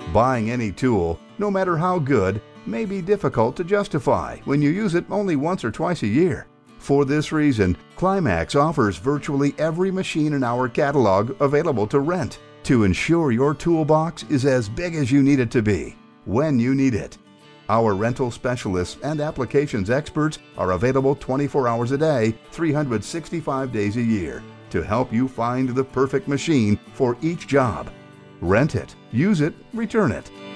Buying any tool, no matter how good, may be difficult to justify when you use it only once or twice a year. For this reason, Climax offers virtually every machine in our catalog available to rent to ensure your toolbox is as big as you need it to be, when you need it. Our rental specialists and applications experts are available 24 hours a day, 365 days a year to help you find the perfect machine for each job. Rent it, use it, return it.